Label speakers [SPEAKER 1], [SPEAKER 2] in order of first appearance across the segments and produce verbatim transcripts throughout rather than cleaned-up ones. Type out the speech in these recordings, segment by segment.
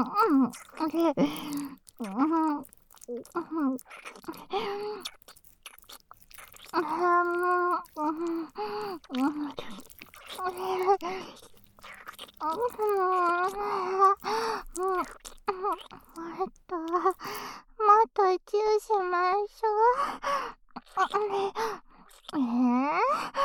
[SPEAKER 1] えっと、もっとチューしましょう。えー、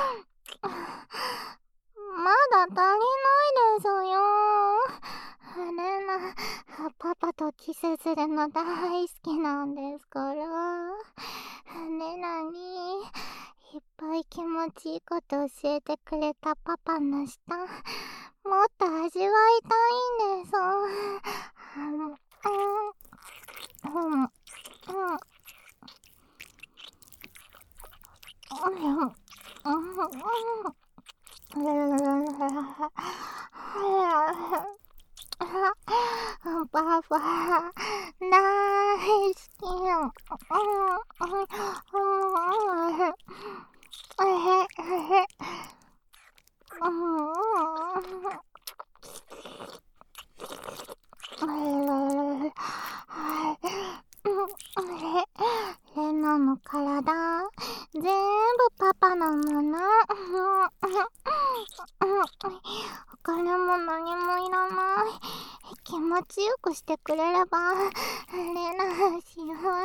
[SPEAKER 1] まだ足りないですよ。レナ、パパとキスするの大好きなんですから。レナにいっぱい気持ちいいこと教えてくれたパパの舌、もっと味わいたいんです。うんうんうんパパ、大好き。レナの体、全部パパのもの。お金も何もいらない。気持ちよくしてくれれば、レナ幸せです。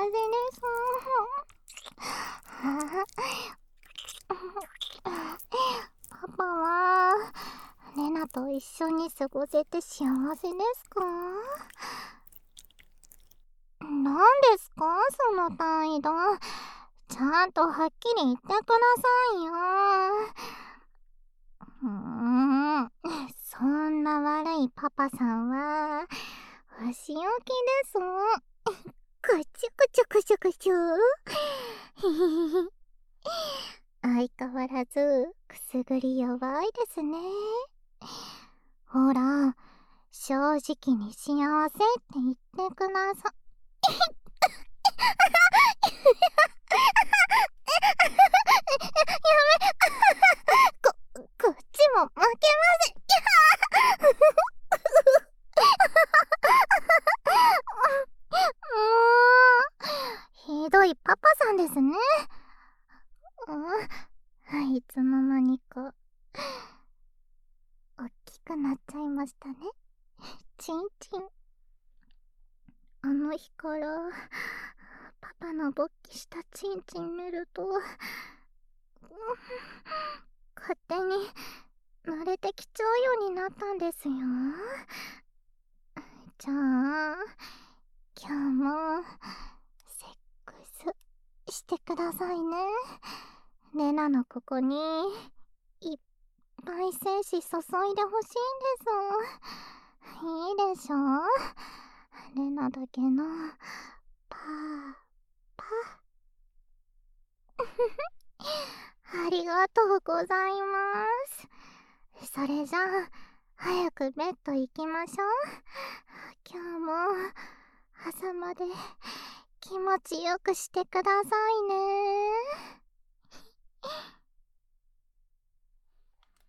[SPEAKER 1] パパは、レナと一緒に過ごせて幸せですか？何ですかその態度。ちゃんとはっきり言ってくださいよ。うーん、そんな悪いパパさんはお仕置きです。こちょこちょこちょこちょ。相変わらずくすぐり弱いですね。ほら、正直に幸せって言ってください。こ、こっちも負けません。もう、ひどいパパさんですね。うん、いつの間にか、おっきくなっちゃいましたね。チンチン。あの日から、パパの勃起したチンチン見ると、勝手に慣れてきちゃうようになったんですよ。じゃあ、今日も、セックスしてくださいね。レナのここに、いっぱい精子注いでほしいんです。いいでしょ？レナだけの、パー、パー。ありがとうございます。それじゃあ、早くベッド行きましょう。今日も、朝まで気持ちよくしてくださいね。